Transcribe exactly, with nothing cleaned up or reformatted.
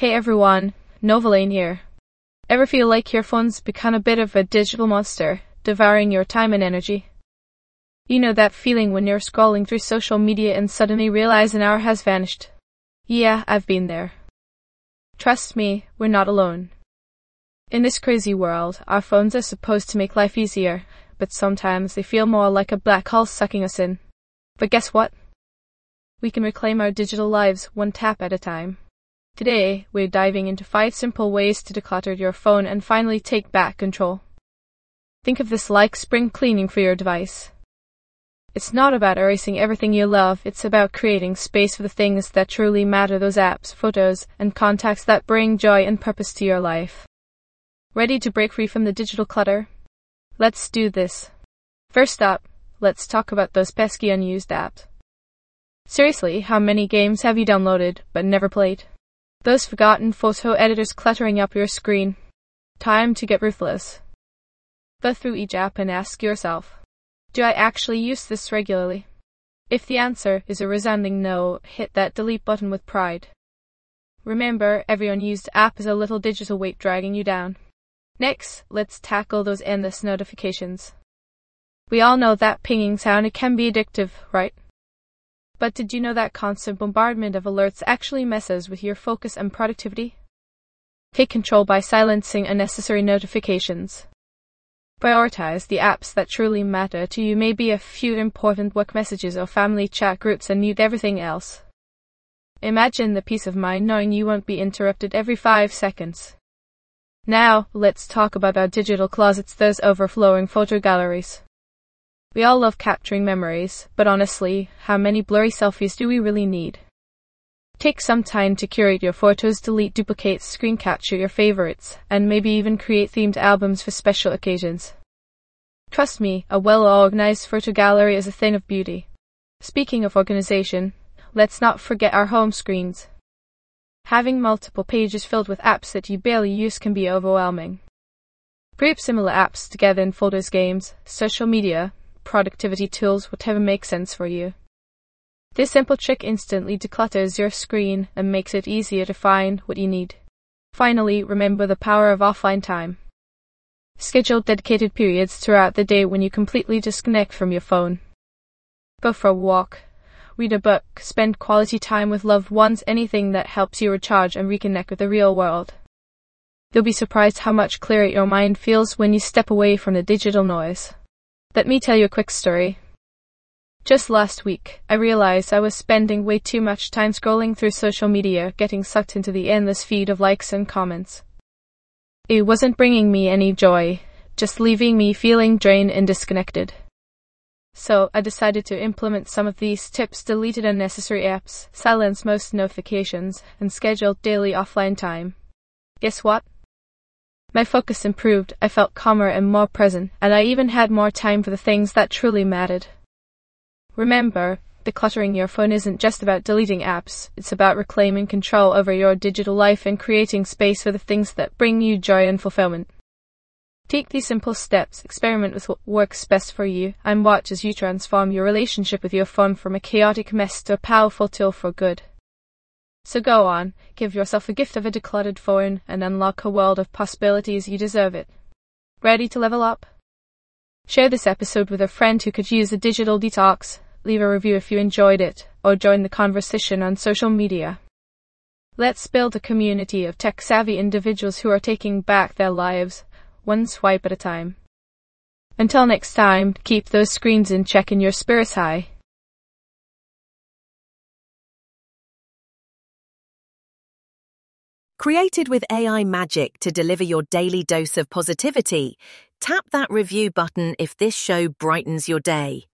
Hey everyone, Novaline here. Ever feel like your phone's become a bit of a digital monster, devouring your time and energy? You know that feeling when you're scrolling through social media and suddenly realize an hour has vanished? Yeah, I've been there. Trust me, we're not alone. In this crazy world, our phones are supposed to make life easier, but sometimes they feel more like a black hole sucking us in. But guess what? We can reclaim our digital lives one tap at a time. Today, we're diving into five simple ways to declutter your phone and finally take back control. Think of this like spring cleaning for your device. It's not about erasing everything you love, it's about creating space for the things that truly matter, those apps, photos, and contacts that bring joy and purpose to your life. Ready to break free from the digital clutter? Let's do this. First up, let's talk about those pesky unused apps. Seriously, how many games have you downloaded but never played? Those forgotten photo editors cluttering up your screen. Time to get ruthless. Go through each app and ask yourself, do I actually use this regularly? If the answer is a resounding no, hit that delete button with pride. Remember, every unused app is a little digital weight dragging you down. Next, let's tackle those endless notifications. We all know that pinging sound, it can be addictive, right? But did you know that constant bombardment of alerts actually messes with your focus and productivity? Take control by silencing unnecessary notifications. Prioritize the apps that truly matter to you, maybe a few important work messages or family chat groups, and mute everything else. Imagine the peace of mind knowing you won't be interrupted every five seconds. Now, let's talk about our digital closets, those overflowing photo galleries. We all love capturing memories, but honestly, how many blurry selfies do we really need? Take some time to curate your photos, delete duplicates, screen capture your favorites, and maybe even create themed albums for special occasions. Trust me, a well-organized photo gallery is a thing of beauty. Speaking of organization, let's not forget our home screens. Having multiple pages filled with apps that you barely use can be overwhelming. Group similar apps together in folders, games, social media, productivity tools, whatever makes sense for you. This simple trick instantly declutters your screen and makes it easier to find what you need. Finally, remember the power of offline time. Schedule dedicated periods throughout the day when you completely disconnect from your phone. Go for a walk, read a book, spend quality time with loved ones, anything that helps you recharge and reconnect with the real world. You'll be surprised how much clearer your mind feels when you step away from the digital noise. Let me tell you a quick story. Just last week, I realized I was spending way too much time scrolling through social media, getting sucked into the endless feed of likes and comments. It wasn't bringing me any joy, just leaving me feeling drained and disconnected. So I decided to implement some of these tips, deleted unnecessary apps, silenced most notifications, and scheduled daily offline time. Guess what? My focus improved, I felt calmer and more present, and I even had more time for the things that truly mattered. Remember, decluttering your phone isn't just about deleting apps, it's about reclaiming control over your digital life and creating space for the things that bring you joy and fulfillment. Take these simple steps, experiment with what works best for you, and watch as you transform your relationship with your phone from a chaotic mess to a powerful tool for good. So go on, give yourself a gift of a decluttered phone and unlock a world of possibilities. You deserve it. Ready to level up? Share this episode with a friend who could use a digital detox, leave a review if you enjoyed it, or join the conversation on social media. Let's build a community of tech-savvy individuals who are taking back their lives, one swipe at a time. Until next time, keep those screens in check and your spirits high. Created with A I magic to deliver your daily dose of positivity, tap that review button if this show brightens your day.